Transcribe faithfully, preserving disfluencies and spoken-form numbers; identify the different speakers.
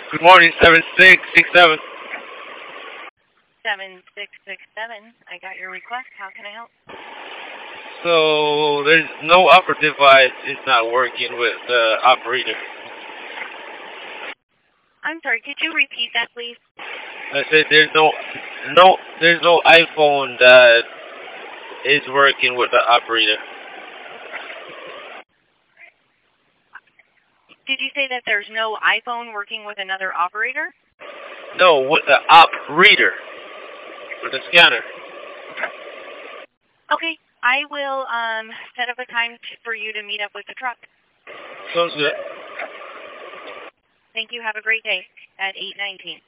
Speaker 1: Good morning, seven six six seven.
Speaker 2: seven six six seven. I got your request. How can I help?
Speaker 1: So there's no upper device is not working with the operator.
Speaker 2: I'm sorry, could you repeat that, please?
Speaker 1: I said there's no no there's no iPhone that is working with the operator.
Speaker 2: Did you say that there's no iPhone working with another operator?
Speaker 1: No, with the op reader. With the scanner.
Speaker 2: Okay, I will um, set up a time t- for you to meet up with the truck.
Speaker 1: Sounds good.
Speaker 2: Thank you. Have a great day at eight nineteen.